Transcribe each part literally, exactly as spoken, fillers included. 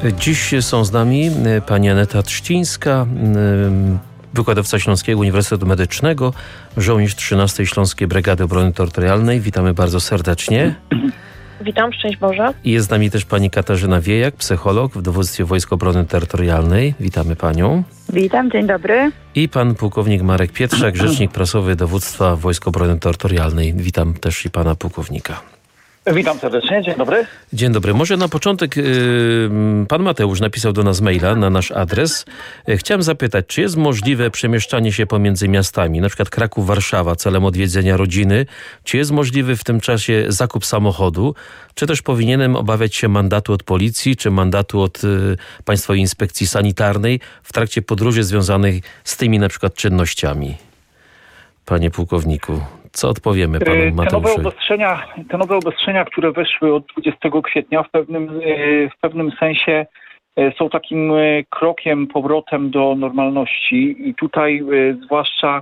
Dziś są z nami pani Aneta Trzcińska, wykładowca Śląskiego Uniwersytetu Medycznego, żołnierz trzynastej Śląskiej Brygady Obrony Terytorialnej. Witamy bardzo serdecznie. Witam, szczęść Boże. I jest z nami też pani Katarzyna Wiejak, psycholog w Dowództwie Wojsk Obrony Terytorialnej. Witamy panią. Witam, dzień dobry. I pan pułkownik Marek Pietrzak, rzecznik prasowy Dowództwa Wojsk Obrony Terytorialnej. Witam też i pana pułkownika. Witam serdecznie, dzień dobry. Dzień dobry. Może na początek yy, pan Mateusz napisał do nas maila na nasz adres. Yy, chciałem zapytać, czy jest możliwe przemieszczanie się pomiędzy miastami, na przykład Kraków-Warszawa celem odwiedzenia rodziny? Czy jest możliwy w tym czasie zakup samochodu? Czy też powinienem obawiać się mandatu od policji, czy mandatu od yy, Państwowej Inspekcji Sanitarnej w trakcie podróży związanych z tymi na przykład czynnościami? Panie pułkowniku, co odpowiemy panu Mateuszowi? Te nowe obostrzenia, te nowe obostrzenia, które weszły od dwudziestego kwietnia, w pewnym, w pewnym sensie są takim krokiem, powrotem do normalności. I tutaj zwłaszcza,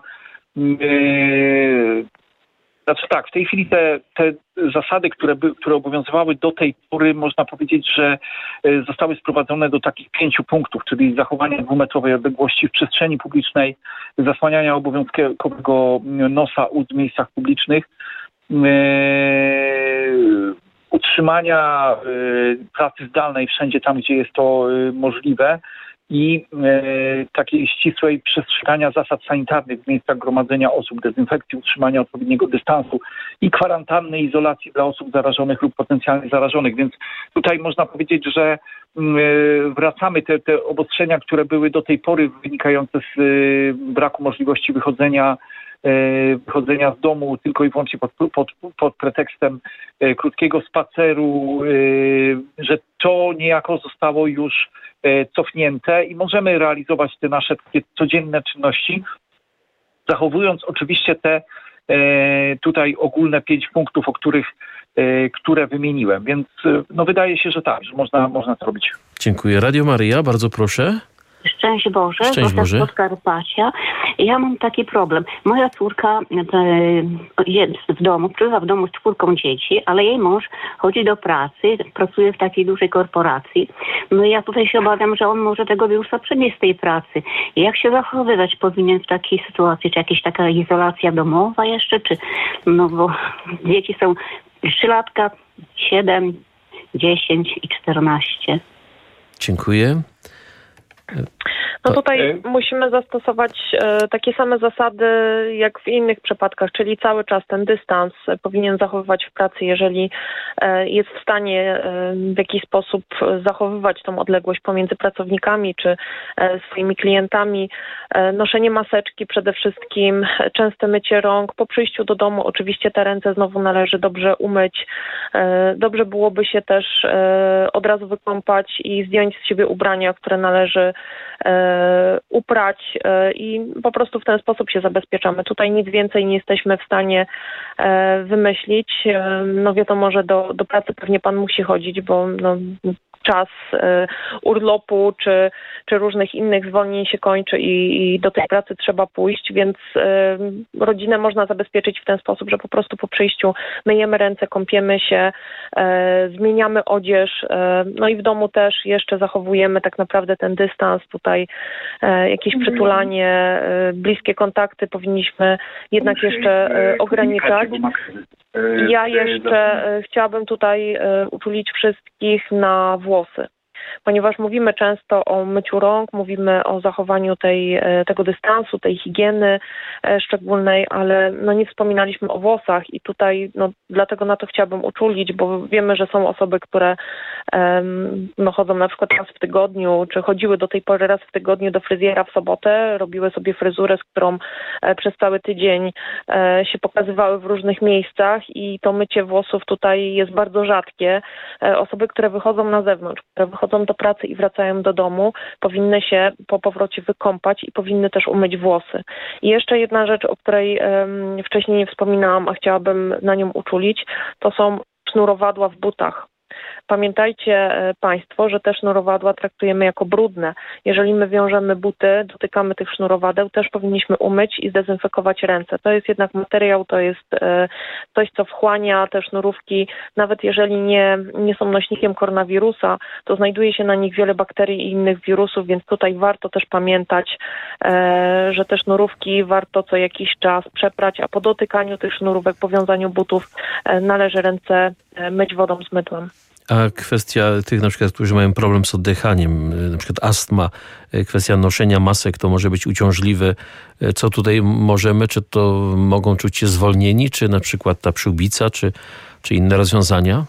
znaczy tak, w tej chwili te, te zasady, które, by, które obowiązywały do tej pory, można powiedzieć, że zostały sprowadzone do takich pięciu punktów, czyli zachowania dwumetrowej odległości w przestrzeni publicznej, zasłaniania obowiązkowego nosa ust w miejscach publicznych, yy, utrzymania yy, pracy zdalnej wszędzie tam, gdzie jest to yy, możliwe i yy, takiej ścisłej przestrzegania zasad sanitarnych w miejscach gromadzenia osób, dezynfekcji, utrzymania odpowiedniego dystansu i kwarantanny, izolacji dla osób zarażonych lub potencjalnie zarażonych. Więc tutaj można powiedzieć, że yy, wracamy te, te obostrzenia, które były do tej pory wynikające z yy, braku możliwości wychodzenia wychodzenia z domu tylko i wyłącznie pod, pod, pod pretekstem e, krótkiego spaceru, e, że to niejako zostało już e, cofnięte i możemy realizować te nasze takie codzienne czynności, zachowując oczywiście te e, tutaj ogólne pięć punktów, o których e, które wymieniłem. Więc e, no wydaje się, że tak, że można, można to robić. Dziękuję. Radio Maryja, bardzo proszę. Szczęść Boże, Szczęść Boże. z Podkarpacia. Ja mam taki problem. Moja córka e, jest w domu, przybywa w domu z czwórką dzieci, ale jej mąż chodzi do pracy, pracuje w takiej dużej korporacji. No i ja tutaj się obawiam, że on może tego wirusa przenieść z tej pracy. I jak się zachowywać powinien w takiej sytuacji? Czy jakaś taka izolacja domowa jeszcze? Czy, no bo dzieci są trzylatka, siedem, dziesięć i czternaście. Dziękuję. No tutaj musimy zastosować e, takie same zasady jak w innych przypadkach, czyli cały czas ten dystans powinien zachowywać w pracy, jeżeli e, jest w stanie e, w jakiś sposób zachowywać tą odległość pomiędzy pracownikami czy e, swoimi klientami. E, noszenie maseczki przede wszystkim, częste mycie rąk. Po przyjściu do domu oczywiście te ręce znowu należy dobrze umyć. E, dobrze byłoby się też e, od razu wykąpać i zdjąć z siebie ubrania, które należy uprać i po prostu w ten sposób się zabezpieczamy. Tutaj nic więcej nie jesteśmy w stanie wymyślić. No wiadomo, że do, do pracy pewnie pan musi chodzić, bo no, czas urlopu czy, czy różnych innych zwolnień się kończy i, i do tej pracy trzeba pójść, więc rodzinę można zabezpieczyć w ten sposób, że po prostu po przyjściu myjemy ręce, kąpiemy się, zmieniamy odzież, no i w domu też jeszcze zachowujemy tak naprawdę ten dystans, tutaj jakieś przytulanie, bliskie kontakty powinniśmy jednak jeszcze ograniczać. Ja jeszcze chciałabym tutaj uczulić wszystkich na włosy, ponieważ mówimy często o myciu rąk, mówimy o zachowaniu tej, tego dystansu, tej higieny szczególnej, ale no nie wspominaliśmy o włosach i tutaj no, dlatego na to chciałabym uczulić, bo wiemy, że są osoby, które um, no, chodzą na przykład raz w tygodniu, czy chodziły do tej pory raz w tygodniu do fryzjera w sobotę, robiły sobie fryzurę, z którą e, przez cały tydzień e, się pokazywały w różnych miejscach i to mycie włosów tutaj jest bardzo rzadkie. E, osoby, które wychodzą na zewnątrz, które wychodzą do pracy i wracają do domu, powinny się po powrocie wykąpać i powinny też umyć włosy. I jeszcze jedna rzecz, o której um, wcześniej nie wspominałam, a chciałabym na nią uczulić, to są sznurowadła w butach. Pamiętajcie Państwo, że te sznurowadła traktujemy jako brudne. Jeżeli my wiążemy buty, dotykamy tych sznurowadeł, też powinniśmy umyć i zdezynfekować ręce. To jest jednak materiał, to jest coś, co wchłania te sznurówki. Nawet jeżeli nie, nie są nośnikiem koronawirusa, to znajduje się na nich wiele bakterii i innych wirusów, więc tutaj warto też pamiętać, że te sznurówki warto co jakiś czas przeprać, a po dotykaniu tych sznurówek, po wiązaniu butów należy ręce myć wodą z mydłem. A kwestia tych na przykład, którzy mają problem z oddychaniem, na przykład astma, kwestia noszenia masek, to może być uciążliwe. Co tutaj możemy, czy to mogą czuć się zwolnieni, czy na przykład ta przyłbica, czy, czy inne rozwiązania?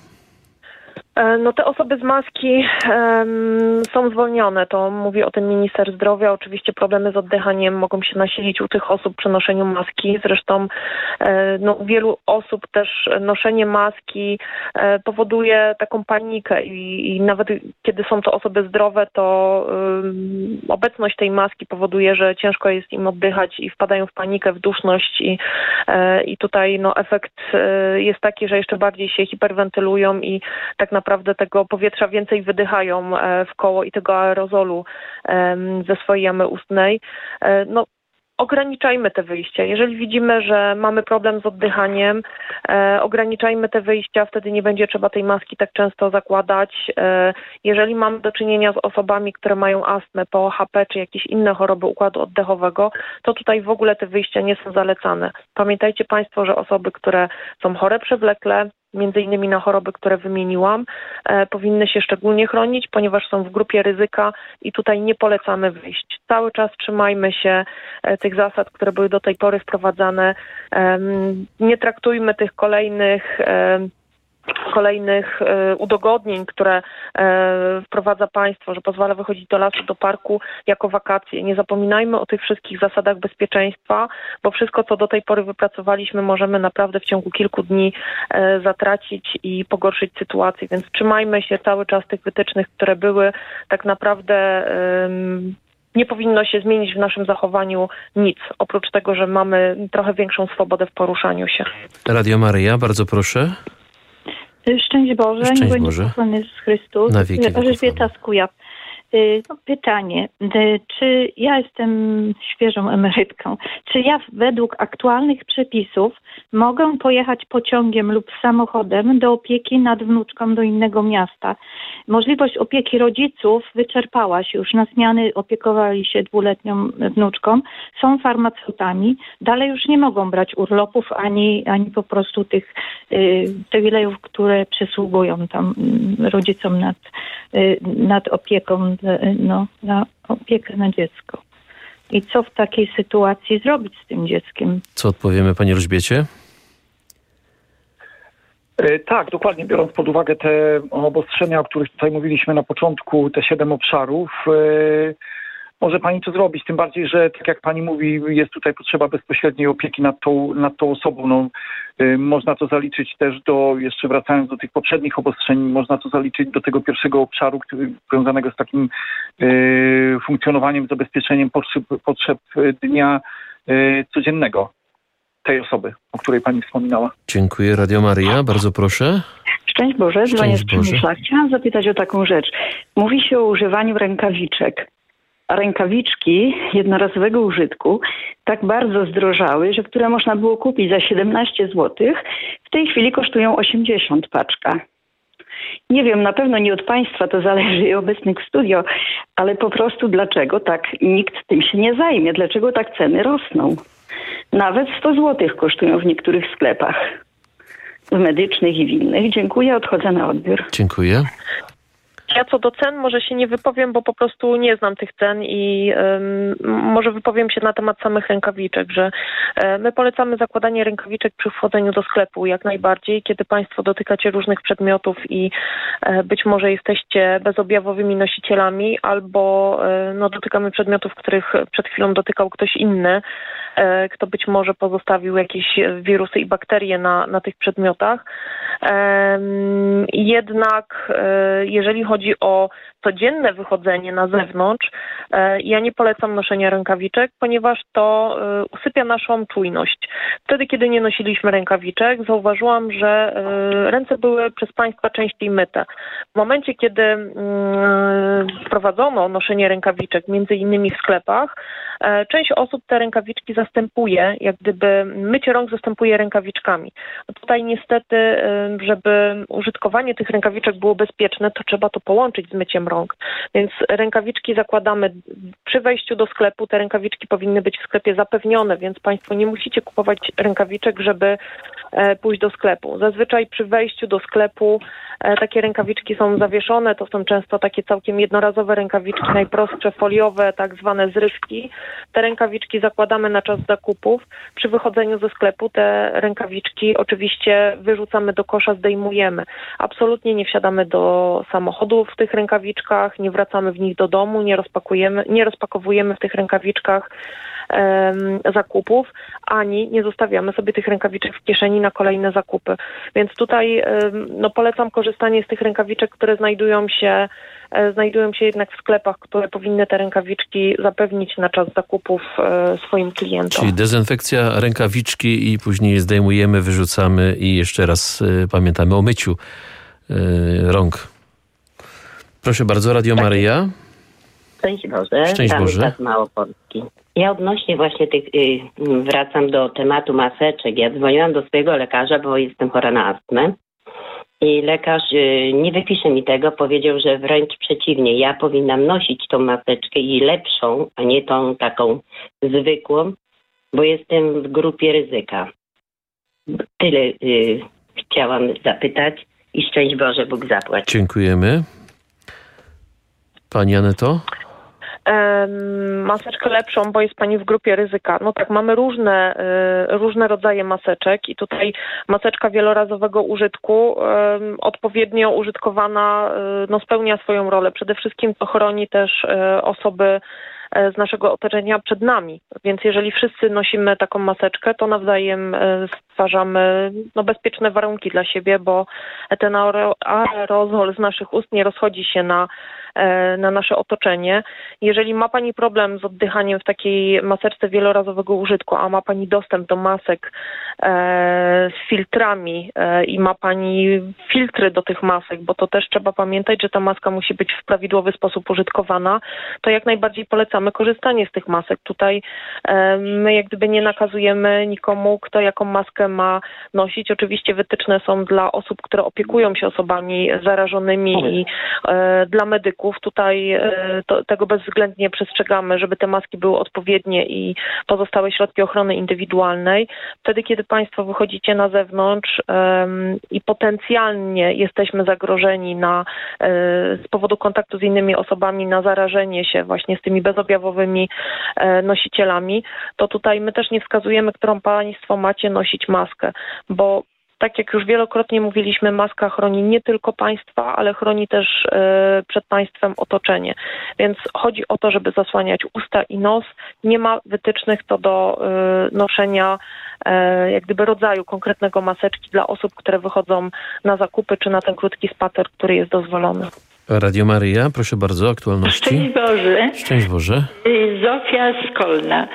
No te osoby z maski um, są zwolnione, to mówi o tym minister zdrowia. Oczywiście problemy z oddychaniem mogą się nasilić u tych osób przy noszeniu maski. Zresztą e, no, u wielu osób też noszenie maski e, powoduje taką panikę i, i nawet kiedy są to osoby zdrowe, to um, obecność tej maski powoduje, że ciężko jest im oddychać i wpadają w panikę, w duszność i, e, i tutaj no, efekt e, jest taki, że jeszcze bardziej się hiperwentylują i tak naprawdę naprawdę tego powietrza więcej wydychają w koło i tego aerozolu ze swojej jamy ustnej. No, ograniczajmy te wyjścia. Jeżeli widzimy, że mamy problem z oddychaniem, e, ograniczajmy te wyjścia, wtedy nie będzie trzeba tej maski tak często zakładać. E, jeżeli mamy do czynienia z osobami, które mają astmę, P O H P czy jakieś inne choroby układu oddechowego, to tutaj w ogóle te wyjścia nie są zalecane. Pamiętajcie Państwo, że osoby, które są chore przewlekle, między innymi na choroby, które wymieniłam, e, powinny się szczególnie chronić, ponieważ są w grupie ryzyka i tutaj nie polecamy wyjść. Cały czas trzymajmy się e, tych zasad, które były do tej pory wprowadzane. E, nie traktujmy tych kolejnych e, kolejnych e, udogodnień, które e, wprowadza państwo, że pozwala wychodzić do lasu, do parku jako wakacje. Nie zapominajmy o tych wszystkich zasadach bezpieczeństwa, bo wszystko, co do tej pory wypracowaliśmy, możemy naprawdę w ciągu kilku dni e, zatracić i pogorszyć sytuację, więc trzymajmy się cały czas tych wytycznych, które były. Tak naprawdę e, nie powinno się zmienić w naszym zachowaniu nic, oprócz tego, że mamy trochę większą swobodę w poruszaniu się. Radio Maryja, bardzo proszę. Szczęść Boże, Szczęść nie bądź Boże. pochwalony Jezus Chrystus. Na wieki wieków. Elżbieta z Kujaw. No, pytanie, czy ja jestem świeżą emerytką, czy ja według aktualnych przepisów mogę pojechać pociągiem lub samochodem do opieki nad wnuczką do innego miasta? Możliwość opieki rodziców wyczerpała się już. Na zmiany opiekowali się dwuletnią wnuczką, są farmaceutami, dalej już nie mogą brać urlopów ani, ani po prostu tych y, przywilejów, które przysługują tam y, rodzicom nad, y, nad opieką, no, na opiekę na dziecko. I co w takiej sytuacji zrobić z tym dzieckiem? Co odpowiemy Pani Elżbiecie? Tak, dokładnie, biorąc pod uwagę te obostrzenia, o których tutaj mówiliśmy na początku, te siedem obszarów, może Pani to zrobić, tym bardziej, że tak jak Pani mówi, jest tutaj potrzeba bezpośredniej opieki nad tą, nad tą osobą. No, można to zaliczyć też do, jeszcze wracając do tych poprzednich obostrzeń, można to zaliczyć do tego pierwszego obszaru, który związanego z takim y, funkcjonowaniem, zabezpieczeniem potrzeb, potrzeb dnia y, codziennego tej osoby, o której Pani wspominała. Dziękuję. Radio Maryja, bardzo proszę. Szczęść Boże, dzwonię z Boże. Przemysła. Chciałam zapytać o taką rzecz. Mówi się o używaniu rękawiczek. A rękawiczki jednorazowego użytku tak bardzo zdrożały, że które można było kupić za siedemnaście złotych, w tej chwili kosztują osiemdziesiąt paczka. Nie wiem, na pewno nie od Państwa, to zależy i obecnych w studio, ale po prostu dlaczego tak nikt tym się nie zajmie? Dlaczego tak ceny rosną? Nawet sto złotych kosztują w niektórych sklepach medycznych i w innych. Dziękuję, odchodzę na odbiór. Dziękuję. Ja co do cen może się nie wypowiem, bo po prostu nie znam tych cen i um, może wypowiem się na temat samych rękawiczek, że um, my polecamy zakładanie rękawiczek przy wchodzeniu do sklepu jak najbardziej, kiedy Państwo dotykacie różnych przedmiotów i um, być może jesteście bezobjawowymi nosicielami albo um, no, dotykamy przedmiotów, których przed chwilą dotykał ktoś inny, um, kto być może pozostawił jakieś wirusy i bakterie na, na tych przedmiotach. Um, jednak um, jeżeli chodzi chodzi o codzienne wychodzenie na zewnątrz, ja nie polecam noszenia rękawiczek, ponieważ to usypia naszą czujność. Wtedy, kiedy nie nosiliśmy rękawiczek, zauważyłam, że ręce były przez Państwa częściej myte. W momencie, kiedy wprowadzono noszenie rękawiczek, między innymi w sklepach, część osób te rękawiczki zastępuje, jak gdyby mycie rąk zastępuje rękawiczkami. No tutaj niestety, żeby użytkowanie tych rękawiczek było bezpieczne, to trzeba to połączyć z myciem rąk. Więc rękawiczki zakładamy przy wejściu do sklepu. Te rękawiczki powinny być w sklepie zapewnione, więc Państwo nie musicie kupować rękawiczek, żeby pójść do sklepu. Zazwyczaj przy wejściu do sklepu takie rękawiczki są zawieszone. To są często takie całkiem jednorazowe rękawiczki, najprostsze, foliowe, tak zwane zrywki. Te rękawiczki zakładamy na czas zakupów. Przy wychodzeniu ze sklepu te rękawiczki oczywiście wyrzucamy do kosza, zdejmujemy. Absolutnie nie wsiadamy do samochodu w tych rękawiczkach, nie wracamy w nich do domu, nie rozpakujemy, nie rozpakowujemy w tych rękawiczkach um, zakupów, ani nie zostawiamy sobie tych rękawiczek w kieszeni na kolejne zakupy. Więc tutaj um, no, polecam korzystanie z tych rękawiczek, które znajdują się znajdują się jednak w sklepach, które powinny te rękawiczki zapewnić na czas zakupów e, swoim klientom. Czyli dezynfekcja rękawiczki i później je zdejmujemy, wyrzucamy i jeszcze raz e, pamiętamy o myciu e, rąk. Proszę bardzo, Radio Maryja. Szczęść Boże. Szczęść Boże. Z Małopolski. Ja odnośnie właśnie tych, y, wracam do tematu maseczek. Ja dzwoniłam do swojego lekarza, bo jestem chora na astmę. I lekarz y, nie wypisze mi tego, powiedział, że wręcz przeciwnie, ja powinnam nosić tą maseczkę i lepszą, a nie tą taką zwykłą, bo jestem w grupie ryzyka. Tyle y, chciałam zapytać i szczęść Boże, Bóg zapłać. Dziękujemy. Pani Aneto? Maseczkę lepszą, bo jest Pani w grupie ryzyka. No tak, mamy różne, różne rodzaje maseczek i tutaj maseczka wielorazowego użytku odpowiednio użytkowana no, spełnia swoją rolę. Przede wszystkim to chroni też osoby z naszego otoczenia przed nami. Więc jeżeli wszyscy nosimy taką maseczkę, to nawzajem stwarzamy no, bezpieczne warunki dla siebie, bo ten aerozol z naszych ust nie rozchodzi się na, na nasze otoczenie. Jeżeli ma Pani problem z oddychaniem w takiej maseczce wielorazowego użytku, a ma Pani dostęp do masek e, z filtrami e, i ma Pani filtry do tych masek, bo to też trzeba pamiętać, że ta maska musi być w prawidłowy sposób użytkowana, to jak najbardziej polecamy korzystanie z tych masek. Tutaj e, my jak gdyby nie nakazujemy nikomu, kto jaką maskę ma nosić. Oczywiście wytyczne są dla osób, które opiekują się osobami zarażonymi i e, dla medyków. Tutaj e, to, tego bezwzględnie przestrzegamy, żeby te maski były odpowiednie i pozostałe środki ochrony indywidualnej. Wtedy, kiedy Państwo wychodzicie na zewnątrz e, i potencjalnie jesteśmy zagrożeni na, e, z powodu kontaktu z innymi osobami na zarażenie się właśnie z tymi bezobjawowymi e, nosicielami, to tutaj my też nie wskazujemy, którą Państwo macie nosić maskę, bo tak jak już wielokrotnie mówiliśmy, maska chroni nie tylko Państwa, ale chroni też e, przed Państwem otoczenie. Więc chodzi o to, żeby zasłaniać usta i nos. Nie ma wytycznych co do e, noszenia e, jak gdyby rodzaju konkretnego maseczki dla osób, które wychodzą na zakupy czy na ten krótki spacer, który jest dozwolony. Radio Maryja, proszę bardzo, aktualności. Szczęść Boże. Szczęść Boże. Zofia Skolna.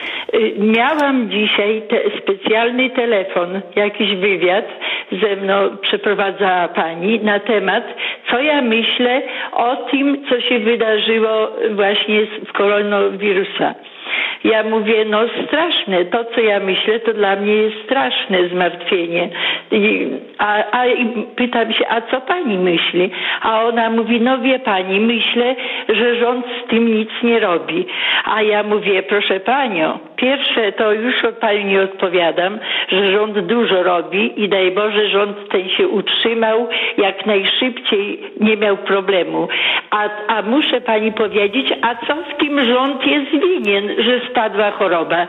Miałam dzisiaj te, specjalny telefon, jakiś wywiad ze mną przeprowadzała Pani na temat, co ja myślę o tym, co się wydarzyło właśnie w koronawirusa. Ja mówię, no straszne, to co ja myślę, to dla mnie jest straszne zmartwienie. I, a, a i pytam się, a co Pani myśli? A ona mówi, no wie Pani, myślę, że rząd z tym nic nie robi. A ja mówię, proszę Panią, pierwsze to już od Pani nie odpowiadam, że rząd dużo robi i daj Boże, rząd ten się utrzymał, jak najszybciej nie miał problemu. A, a muszę Pani powiedzieć, a co w tym rząd jest winien, że spadła choroba?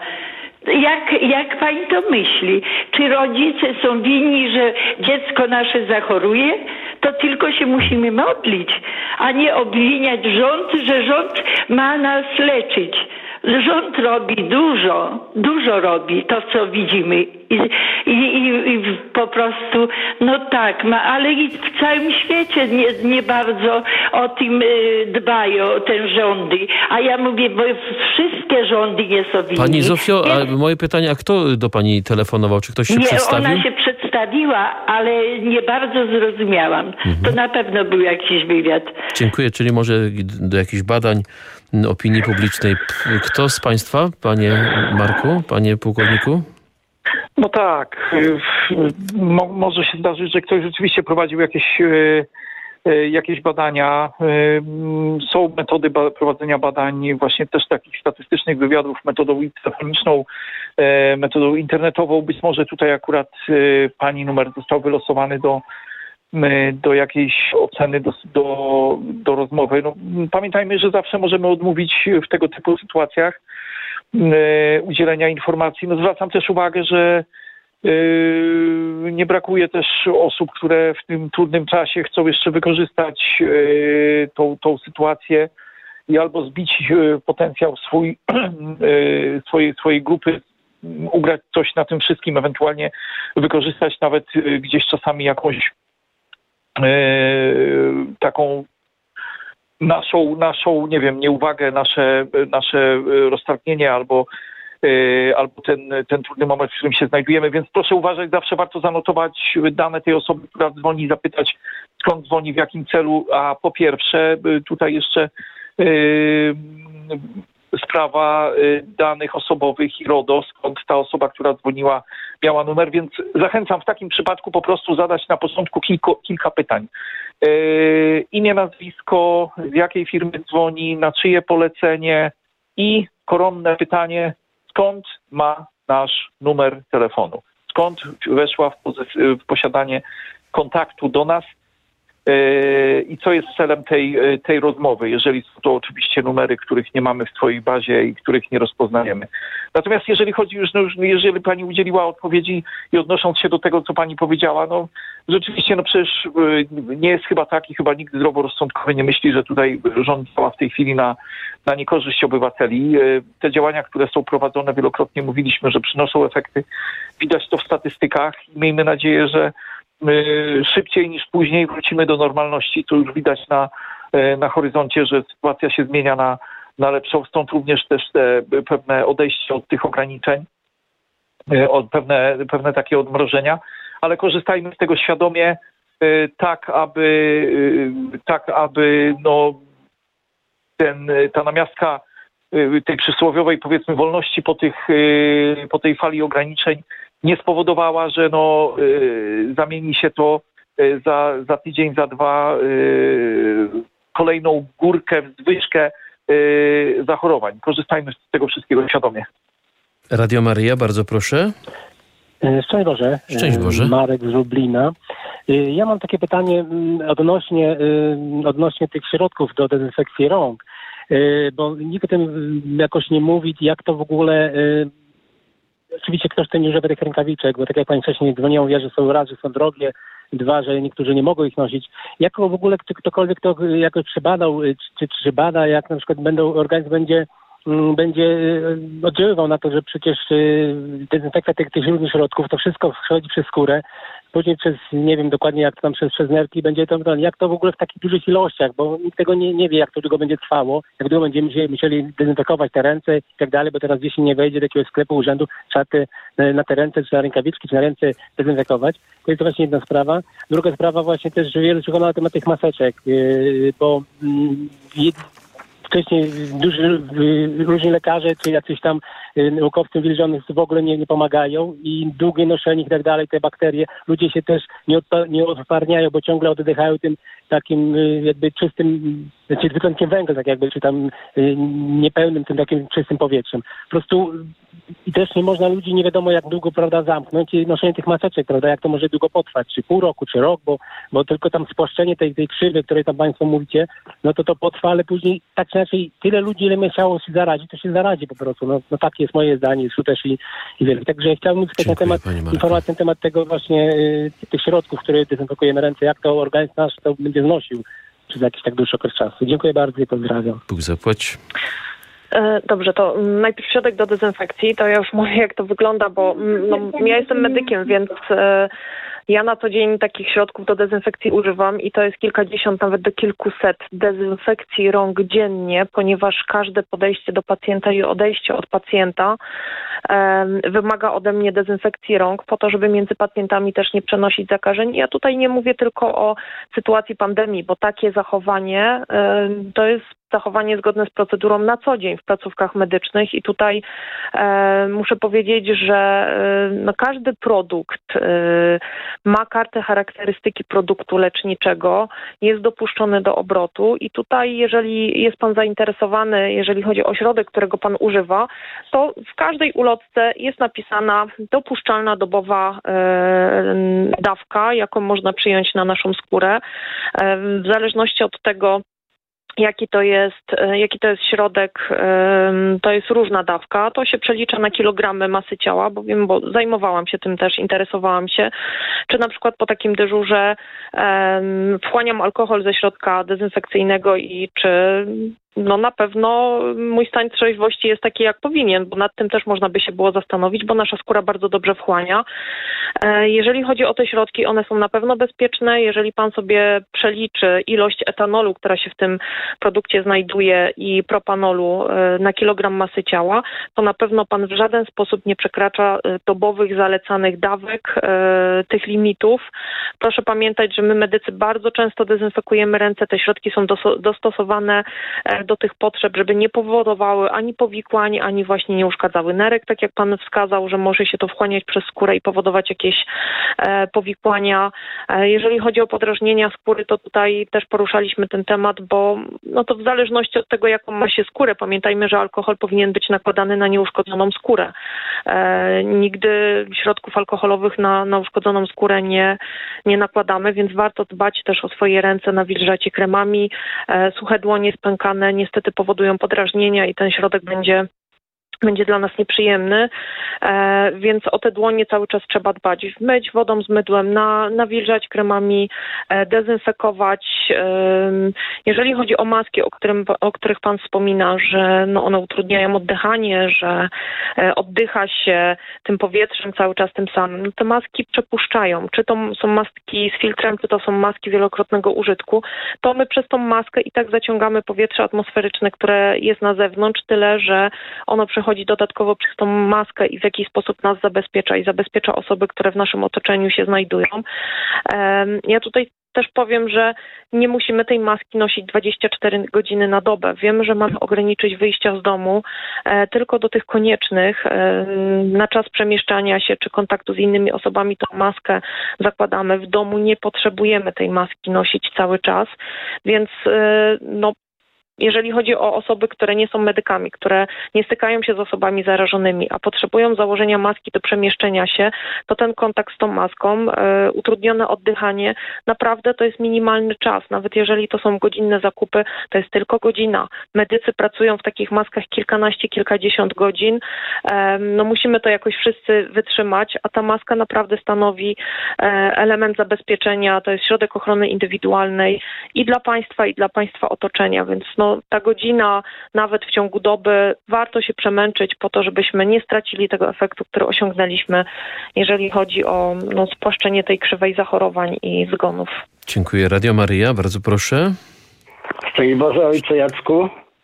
Jak, jak Pani to myśli? Czy rodzice są winni, że dziecko nasze zachoruje? To tylko się musimy modlić, a nie obwiniać rząd, że rząd ma nas leczyć. Rząd robi dużo, dużo robi, to co widzimy. I, i, i, i po prostu, no tak, ma, ale i w całym świecie nie, nie bardzo o tym y, dbają te rządy. A ja mówię, bo wszystkie rządy nie są winni. Pani Zofio, a moje pytanie, a kto do pani telefonował? Czy ktoś się nie, przedstawił? Ona się przedstawiła, ale nie bardzo zrozumiałam. Mhm. To na pewno był jakiś wywiad. Dziękuję, czyli może do jakichś badań opinii publicznej. Kto z państwa, panie Marku, panie pułkowniku? No tak. Mo- może się zdarzyć, że ktoś rzeczywiście prowadził jakieś, e, jakieś badania. E, są metody ba- prowadzenia badań, właśnie też takich statystycznych wywiadów, metodą telefoniczną, e, metodą internetową. Być może tutaj akurat e, pani numer został wylosowany do do jakiejś oceny, do, do, do rozmowy. No, pamiętajmy, że zawsze możemy odmówić w tego typu sytuacjach e, udzielenia informacji. No, zwracam też uwagę, że e, nie brakuje też osób, które w tym trudnym czasie chcą jeszcze wykorzystać e, tą, tą sytuację i albo zbić e, potencjał swój, e, swojej, swojej grupy, ugrać coś na tym wszystkim, ewentualnie wykorzystać nawet e, gdzieś czasami jakąś taką naszą, naszą, nie wiem, nieuwagę, nasze, nasze roztargnienie albo, albo ten, ten trudny moment, w którym się znajdujemy. Więc proszę uważać, zawsze warto zanotować dane tej osoby, która dzwoni, zapytać skąd dzwoni, w jakim celu. A po pierwsze, tutaj jeszcze yy, sprawa danych osobowych i RODO, skąd ta osoba, która dzwoniła, miała numer, więc zachęcam w takim przypadku po prostu zadać na początku kilku, kilka pytań. Yy, imię, nazwisko, z jakiej firmy dzwoni, na czyje polecenie i koronne pytanie, skąd ma nasz numer telefonu? Skąd weszła w, pozy- w posiadanie kontaktu do nas? I co jest celem tej, tej rozmowy, jeżeli są to oczywiście numery, których nie mamy w swojej bazie i których nie rozpoznajemy. Natomiast jeżeli chodzi już, no, jeżeli pani udzieliła odpowiedzi i odnosząc się do tego, co pani powiedziała, no rzeczywiście, no przecież nie jest chyba tak i chyba nikt zdroworozsądkowy nie myśli, że tutaj rząd działa w tej chwili na, na niekorzyść obywateli. Te działania, które są prowadzone, wielokrotnie mówiliśmy, że przynoszą efekty. Widać to w statystykach i miejmy nadzieję, że szybciej niż później wrócimy do normalności. To już widać na, na horyzoncie, że sytuacja się zmienia na, na lepszą. Stąd również też te pewne odejście od tych ograniczeń, od pewne, pewne takie odmrożenia, ale korzystajmy z tego świadomie, tak aby, tak aby no, ten, ta namiastka tej przysłowiowej, powiedzmy, wolności po, tych, po tej fali ograniczeń nie spowodowała, że no, y, zamieni się to y, za, za tydzień, za dwa y, kolejną górkę, zwyżkę y, zachorowań. Korzystajmy z tego wszystkiego świadomie. Radio Maryja, bardzo proszę. Szczęść Boże. Szczęść Boże. Marek z Lublina. Ja mam takie pytanie odnośnie, odnośnie tych środków do dezynfekcji rąk, bo nikt o tym jakoś nie mówi, jak to w ogóle... Oczywiście ktoś ten nie używa tych rękawiczek, bo tak jak pani wcześniej dzwoniła, mówiła, że są raz, że są drogie, dwa, że niektórzy nie mogą ich nosić. Jak w ogóle czy ktokolwiek to jakoś przebadał, czy, czy bada, jak na przykład będą, organizm będzie, będzie oddziaływał na to, że przecież dezynfekcja tych, tych różnych środków, to wszystko przechodzi przez skórę, później przez, nie wiem dokładnie jak to tam przez, przez nerki będzie to, jak to w ogóle w takich dużych ilościach, bo nikt tego nie, nie wie, jak to długo będzie trwało, jak długo będziemy musieli dezynfekować te ręce i tak dalej, bo teraz gdzieś nie wejdzie do jakiegoś sklepu, urzędu, trzeba te, na te ręce, czy na rękawiczki, czy na ręce dezynfekować. To jest to właśnie jedna sprawa. Druga sprawa właśnie też, że wiele słuchano na temat tych maseczek, yy, bo yy, wcześniej duży, różni lekarze, czy jacyś tam naukowcy mówili, że one w ogóle nie, nie pomagają i długie noszenie i tak dalej, te bakterie, ludzie się też nie, odpa- nie odparniają, bo ciągle oddychają tym takim jakby czystym, znaczy dwutlenkiem węgla, tak jakby, czy tam niepełnym tym takim czystym powietrzem. Po prostu i też nie można ludzi nie wiadomo jak długo, prawda, zamknąć i noszenie tych maseczek, prawda, jak to może długo potrwać, czy pół roku, czy rok, bo, bo tylko tam spłaszczenie tej, tej krzywy, której tam państwo mówicie, no to to potrwa, ale później tak czy inaczej tyle ludzi, ile miało się zarazić, to się zarazi po prostu. No, no takie jest moje zdanie, jest też i, i wiele. Także chciałbym spytać na temat, informacji na temat tego właśnie y, tych środków, które dezynfekujemy ręce, jak to organizm nasz to będzie znosił przez jakiś tak dłuższy okres czasu. Dziękuję bardzo i pozdrawiam. Bóg zapłać. Dobrze, to najpierw środek do dezynfekcji. To ja już mówię, jak to wygląda, bo no, ja jestem medykiem, więc ja na co dzień takich środków do dezynfekcji używam i to jest kilkadziesiąt, nawet do kilkuset dezynfekcji rąk dziennie, ponieważ każde podejście do pacjenta i odejście od pacjenta um, wymaga ode mnie dezynfekcji rąk po to, żeby między pacjentami też nie przenosić zakażeń. Ja tutaj nie mówię tylko o sytuacji pandemii, bo takie zachowanie um, to jest zachowanie zgodne z procedurą na co dzień w placówkach medycznych i tutaj e, muszę powiedzieć, że e, no, każdy produkt e, ma kartę charakterystyki produktu leczniczego, jest dopuszczony do obrotu i tutaj jeżeli jest pan zainteresowany, jeżeli chodzi o środek, którego pan używa, to w każdej ulotce jest napisana dopuszczalna dobowa e, dawka, jaką można przyjąć na naszą skórę. E, w zależności od tego, Jaki to jest, jaki to jest środek, to jest różna dawka. To się przelicza na kilogramy masy ciała, bo wiem, bo zajmowałam się tym też, interesowałam się. Czy na przykład po takim dyżurze wchłaniam alkohol ze środka dezynfekcyjnego i czy no na pewno mój stan trzeźwości jest taki, jak powinien, bo nad tym też można by się było zastanowić, bo nasza skóra bardzo dobrze wchłania. Jeżeli chodzi o te środki, one są na pewno bezpieczne. Jeżeli pan sobie przeliczy ilość etanolu, która się w tym produkcie znajduje i propanolu na kilogram masy ciała, to na pewno pan w żaden sposób nie przekracza dobowych zalecanych dawek, tych limitów. Proszę pamiętać, że my medycy bardzo często dezynfekujemy ręce. Te środki są dostosowane do tych potrzeb, żeby nie powodowały ani powikłań, ani właśnie nie uszkadzały nerek, tak jak pan wskazał, że może się to wchłaniać przez skórę i powodować jakieś e, powikłania. E, jeżeli chodzi o podrażnienia skóry, to tutaj też poruszaliśmy ten temat, bo no to w zależności od tego, jaką ma się skórę, pamiętajmy, że alkohol powinien być nakładany na nieuszkodzoną skórę. E, nigdy środków alkoholowych na, na uszkodzoną skórę nie, nie nakładamy, więc warto dbać też o swoje ręce, nawilżać je kremami. E, suche dłonie spękane niestety powodują podrażnienia i ten środek będzie będzie dla nas nieprzyjemny, e, więc o te dłonie cały czas trzeba dbać. Myć wodą z mydłem, na, nawilżać kremami, e, dezynfekować. E, jeżeli chodzi o maski, o, którym, o których pan wspomina, że no one utrudniają oddychanie, że e, oddycha się tym powietrzem cały czas tym samym, no te maski przepuszczają. Czy to są maski z filtrem, czy to są maski wielokrotnego użytku, to my przez tą maskę i tak zaciągamy powietrze atmosferyczne, które jest na zewnątrz, tyle, że ono przechodzi dodatkowo przez tą maskę i w jakiś sposób nas zabezpiecza i zabezpiecza osoby, które w naszym otoczeniu się znajdują. Ja tutaj też powiem, że nie musimy tej maski nosić dwadzieścia cztery godziny na dobę. Wiemy, że mamy ograniczyć wyjścia z domu e, tylko do tych koniecznych. E, na czas przemieszczania się czy kontaktu z innymi osobami tą maskę zakładamy. W domu nie potrzebujemy tej maski nosić cały czas, więc e, no jeżeli chodzi o osoby, które nie są medykami, które nie stykają się z osobami zarażonymi, a potrzebują założenia maski do przemieszczenia się, to ten kontakt z tą maską, e, utrudnione oddychanie, naprawdę to jest minimalny czas. Nawet jeżeli to są godzinne zakupy, to jest tylko godzina. Medycy pracują w takich maskach kilkanaście, kilkadziesiąt godzin. E, no musimy to jakoś wszyscy wytrzymać, a ta maska naprawdę stanowi e, element zabezpieczenia. To jest środek ochrony indywidualnej i dla państwa, i dla państwa otoczenia, więc no ta godzina nawet w ciągu doby warto się przemęczyć po to, żebyśmy nie stracili tego efektu, który osiągnęliśmy, jeżeli chodzi o no, spłaszczenie tej krzywej zachorowań i zgonów. Dziękuję. Radio Maryja, bardzo proszę. Szczęść Boże, ojcze Jacku.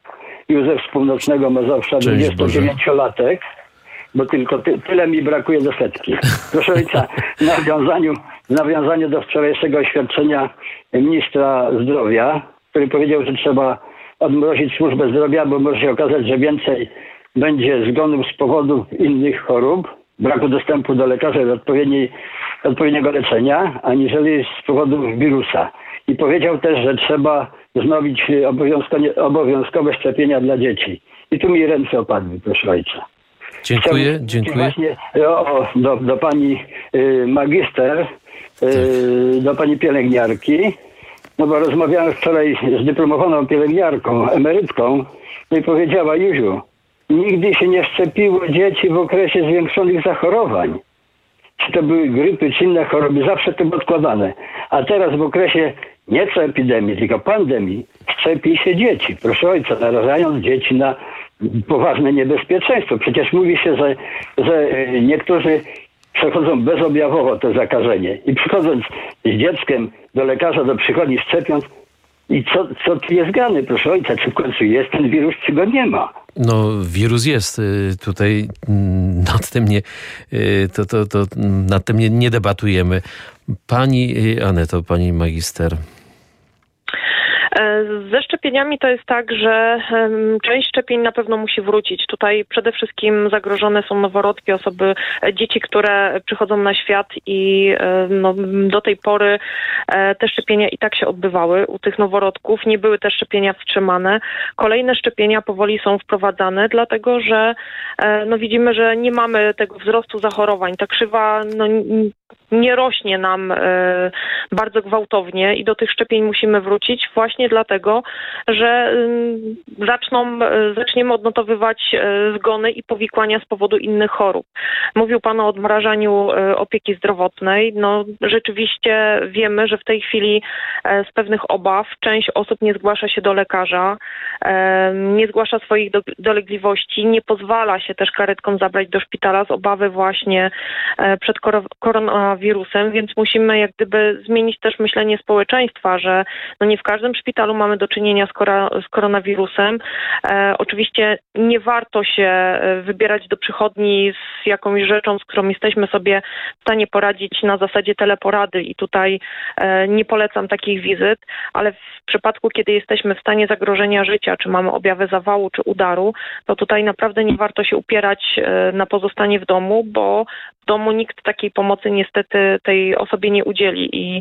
Józef z Północnego Mazowsza, dwudziestodziewięciolatek, bo tylko ty, tyle mi brakuje do setki. Proszę ojca, w nawiązaniu, w nawiązaniu do wczorajszego oświadczenia ministra zdrowia, który powiedział, że trzeba odmrozić służbę zdrowia, bo może się okazać, że więcej będzie zgonów z powodu innych chorób, braku dostępu do lekarza i odpowiedniej, odpowiedniego leczenia, aniżeli z powodu wirusa. I powiedział też, że trzeba wznowić obowiązkowe szczepienia dla dzieci. I tu mi ręce opadły, proszę ojca. Dziękuję, Chciałbym dziękuję. Właśnie o, do, do pani y, magister, y, tak. do pani pielęgniarki. No bo rozmawiałem wczoraj z dyplomowaną pielęgniarką, emerytką, no i powiedziała: Józiu, nigdy się nie szczepiło dzieci w okresie zwiększonych zachorowań. Czy to były grypy, czy inne choroby, zawsze to było odkładane. A teraz w okresie nie co epidemii, tylko pandemii szczepi się dzieci. Proszę ojca, narażając dzieci na poważne niebezpieczeństwo. Przecież mówi się, że, że niektórzy przechodzą bezobjawowo to zakażenie i przychodząc z dzieckiem do lekarza, do przychodni, szczepiąc, i co, co tu jest grane, proszę ojca, czy w końcu jest ten wirus, czy go nie ma? No, wirus jest. Tutaj nad tym nie, to, to, to, nad tym nie, nie debatujemy. Pani Aneto, pani magister. Ze szczepieniami to jest tak, że część szczepień na pewno musi wrócić. Tutaj przede wszystkim zagrożone są noworodki, osoby, dzieci, które przychodzą na świat i no, do tej pory te szczepienia i tak się odbywały u tych noworodków. Nie były te szczepienia wstrzymane. Kolejne szczepienia powoli są wprowadzane, dlatego że no, widzimy, że nie mamy tego wzrostu zachorowań. Ta krzywa no, nie rośnie nam bardzo gwałtownie i do tych szczepień musimy wrócić właśnie dlatego, że zaczną, zaczniemy odnotowywać zgony i powikłania z powodu innych chorób. Mówił Pan o odmrażaniu opieki zdrowotnej. No rzeczywiście wiemy, że w tej chwili z pewnych obaw część osób nie zgłasza się do lekarza, nie zgłasza swoich do, dolegliwości, nie pozwala się też karetką zabrać do szpitala z obawy właśnie przed koronawirusem, więc musimy jak gdyby zmienić też myślenie społeczeństwa, że no nie w każdym szpitalu mamy do czynienia z, kora, z koronawirusem. E, oczywiście nie warto się wybierać do przychodni z jakąś rzeczą, z którą jesteśmy sobie w stanie poradzić na zasadzie teleporady i tutaj e, nie polecam takich wizyt, ale w przypadku, kiedy jesteśmy w stanie zagrożenia życia, czy mamy objawy zawału, czy udaru, to tutaj naprawdę nie warto się upierać e, na pozostanie w domu, bo w domu nikt takiej pomocy niestety tej osobie nie udzieli i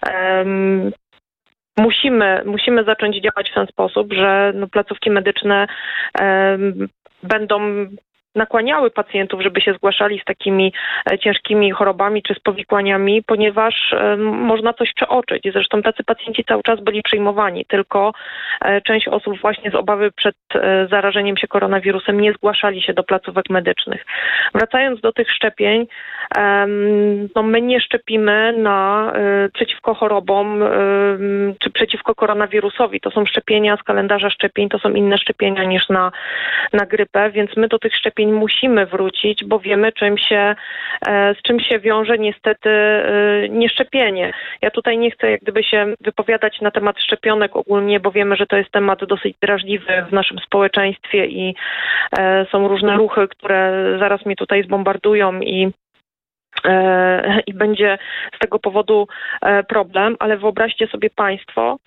um, Musimy, musimy zacząć działać w ten sposób, że no, placówki medyczne um, będą nakłaniały pacjentów, żeby się zgłaszali z takimi e, ciężkimi chorobami czy z powikłaniami, ponieważ e, można coś przeoczyć. Zresztą tacy pacjenci cały czas byli przyjmowani, tylko e, część osób właśnie z obawy przed e, zarażeniem się koronawirusem nie zgłaszali się do placówek medycznych. Wracając do tych szczepień, e, no my nie szczepimy na, e, przeciwko chorobom e, czy przeciwko koronawirusowi. To są szczepienia z kalendarza szczepień, to są inne szczepienia niż na, na grypę, więc my do tych szczepień musimy wrócić, bo wiemy, czym się, z czym się wiąże niestety nieszczepienie. Ja tutaj nie chcę jak gdyby się wypowiadać na temat szczepionek ogólnie, bo wiemy, że to jest temat dosyć drażliwy w naszym społeczeństwie i są różne ruchy, które zaraz mnie tutaj zbombardują i i będzie z tego powodu problem, ale wyobraźcie sobie Państwo,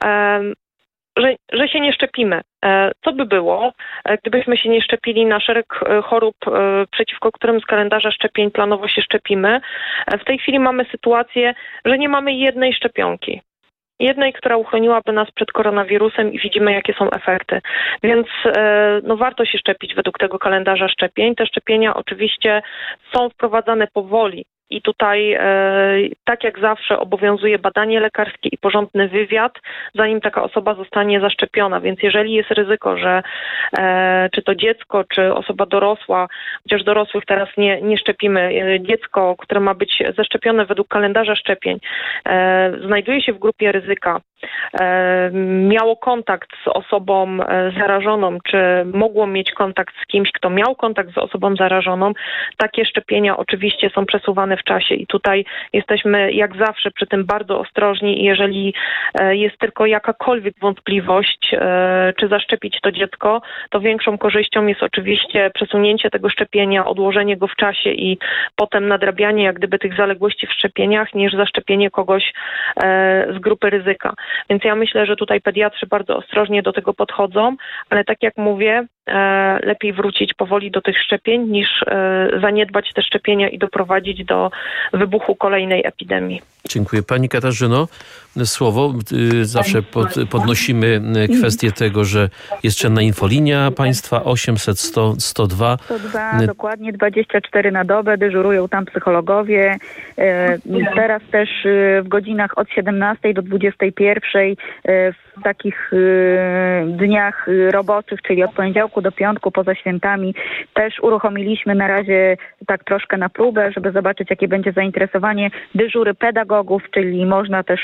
Że, że się nie szczepimy. Co by było, gdybyśmy się nie szczepili na szereg chorób, przeciwko którym z kalendarza szczepień planowo się szczepimy? W tej chwili mamy sytuację, że nie mamy jednej szczepionki. Jednej, która uchroniłaby nas przed koronawirusem i widzimy, jakie są efekty. Więc no, warto się szczepić według tego kalendarza szczepień. Te szczepienia oczywiście są wprowadzane powoli. I tutaj, e, tak jak zawsze, obowiązuje badanie lekarskie i porządny wywiad, zanim taka osoba zostanie zaszczepiona. Więc jeżeli jest ryzyko, że e, czy to dziecko, czy osoba dorosła, chociaż dorosłych teraz nie, nie szczepimy, e, dziecko, które ma być zaszczepione według kalendarza szczepień, e, znajduje się w grupie ryzyka, e, miało kontakt z osobą e, zarażoną, czy mogło mieć kontakt z kimś, kto miał kontakt z osobą zarażoną, takie szczepienia oczywiście są przesuwane w czasie i tutaj jesteśmy jak zawsze przy tym bardzo ostrożni i jeżeli jest tylko jakakolwiek wątpliwość, czy zaszczepić to dziecko, to większą korzyścią jest oczywiście przesunięcie tego szczepienia, odłożenie go w czasie i potem nadrabianie jak gdyby tych zaległości w szczepieniach, niż zaszczepienie kogoś z grupy ryzyka. Więc ja myślę, że tutaj pediatrzy bardzo ostrożnie do tego podchodzą, ale tak jak mówię, lepiej wrócić powoli do tych szczepień, niż zaniedbać te szczepienia i doprowadzić do wybuchu kolejnej epidemii. Dziękuję. Pani Katarzyno, słowo. Zawsze pod, podnosimy kwestię tego, że jest czynna infolinia państwa osiemset sto sto dwa. sto dwa, dokładnie dwadzieścia cztery na dobę, dyżurują tam psychologowie. Teraz też w godzinach od siedemnastej do dwudziestej pierwszej w takich dniach roboczych, czyli od poniedziałku do piątku poza świętami, też uruchomiliśmy na razie tak troszkę na próbę, żeby zobaczyć, jakie będzie zainteresowanie, dyżury pedagogów, czyli można też tutaj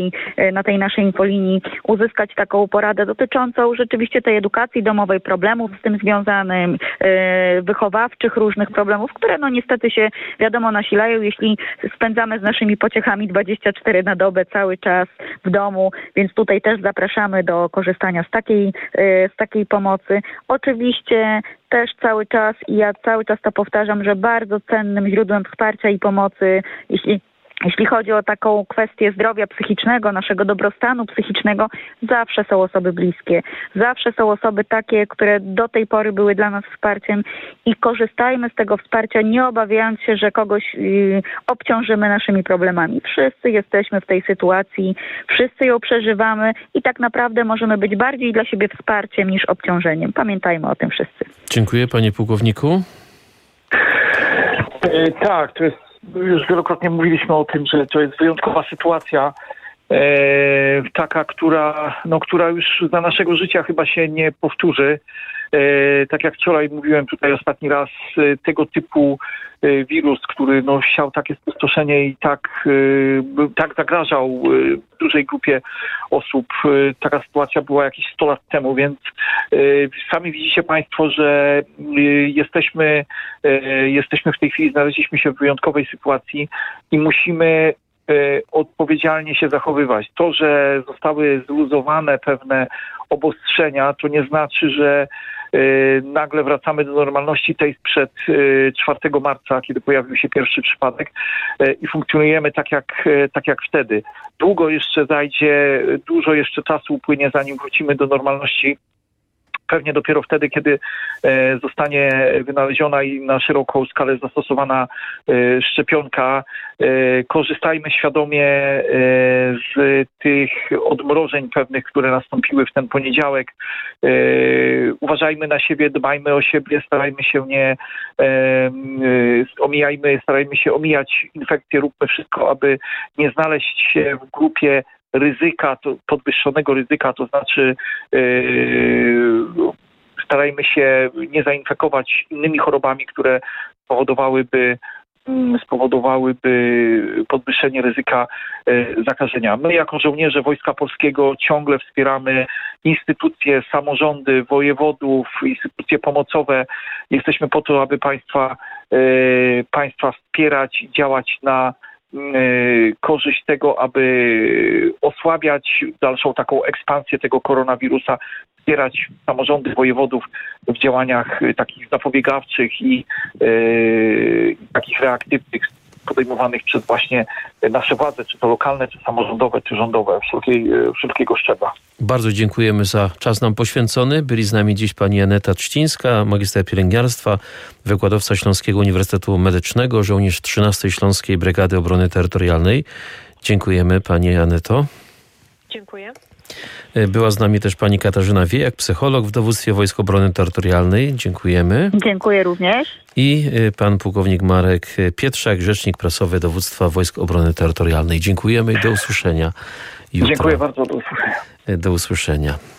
tej, na tej naszej infolinii uzyskać taką poradę dotyczącą rzeczywiście tej edukacji domowej, problemów z tym związanym, wychowawczych różnych problemów, które no niestety się wiadomo nasilają, jeśli spędzamy z naszymi pociechami dwadzieścia cztery na dobę cały czas w domu, więc tutaj też zapraszamy do korzystania z takiej, z takiej pomocy. Oczywiście też cały czas, i ja cały czas to powtarzam, że bardzo cennym źródłem wsparcia i pomocy, jeśli Jeśli chodzi o taką kwestię zdrowia psychicznego, naszego dobrostanu psychicznego, zawsze są osoby bliskie. Zawsze są osoby takie, które do tej pory były dla nas wsparciem i korzystajmy z tego wsparcia, nie obawiając się, że kogoś yy, obciążymy naszymi problemami. Wszyscy jesteśmy w tej sytuacji, wszyscy ją przeżywamy i tak naprawdę możemy być bardziej dla siebie wsparciem niż obciążeniem. Pamiętajmy o tym wszyscy. Dziękuję, panie pułkowniku. E, tak, to jest już wielokrotnie mówiliśmy o tym, że to jest wyjątkowa sytuacja, e, taka, która, no, która już za naszego życia chyba się nie powtórzy. E, tak jak wczoraj mówiłem tutaj ostatni raz, e, tego typu e, wirus, który no, siał takie spustoszenie i tak, e, tak zagrażał e, dużej grupie osób. E, taka sytuacja była jakieś sto lat temu, więc e, sami widzicie państwo, że e, jesteśmy, e, jesteśmy w tej chwili, znaleźliśmy się w wyjątkowej sytuacji i musimy odpowiedzialnie się zachowywać. To, że zostały zluzowane pewne obostrzenia, to nie znaczy, że nagle wracamy do normalności tej sprzed czwartego marca, kiedy pojawił się pierwszy przypadek i funkcjonujemy tak jak, tak jak wtedy. Długo jeszcze zajdzie, dużo jeszcze czasu upłynie, zanim wrócimy do normalności. Pewnie dopiero wtedy, kiedy e, zostanie wynaleziona i na szeroką skalę zastosowana e, szczepionka. E, korzystajmy świadomie e, z tych odmrożeń pewnych, które nastąpiły w ten poniedziałek. E, uważajmy na siebie, dbajmy o siebie, starajmy się nie e, e, omijajmy, starajmy się omijać infekcje, róbmy wszystko, aby nie znaleźć się w grupie ryzyka, to podwyższonego ryzyka, to znaczy yy, starajmy się nie zainfekować innymi chorobami, które spowodowałyby spowodowałyby podwyższenie ryzyka yy, zakażenia. My jako żołnierze Wojska Polskiego ciągle wspieramy instytucje, samorządy, wojewodów, instytucje pomocowe. Jesteśmy po to, aby państwa, yy, państwa wspierać i działać na korzyść tego, aby osłabiać dalszą taką ekspansję tego koronawirusa, wspierać samorządy wojewodów w działaniach takich zapobiegawczych i yy, takich reaktywnych podejmowanych przez właśnie nasze władze, czy to lokalne, czy samorządowe, czy rządowe, wszelkiej, wszelkiego szczebla. Bardzo dziękujemy za czas nam poświęcony. Byli z nami dziś pani Aneta Trzcińska, magister pielęgniarstwa, wykładowca Śląskiego Uniwersytetu Medycznego, żołnierz trzynastej Śląskiej Brygady Obrony Terytorialnej. Dziękujemy pani Aneto. Dziękuję. Była z nami też pani Katarzyna Wiejak, psycholog w Dowództwie Wojsk Obrony Terytorialnej. Dziękujemy. Dziękuję również. I pan pułkownik Marek Pietrzak, rzecznik prasowy Dowództwa Wojsk Obrony Terytorialnej. Dziękujemy i do usłyszenia jutro. Dziękuję bardzo, do usłyszenia. Do usłyszenia.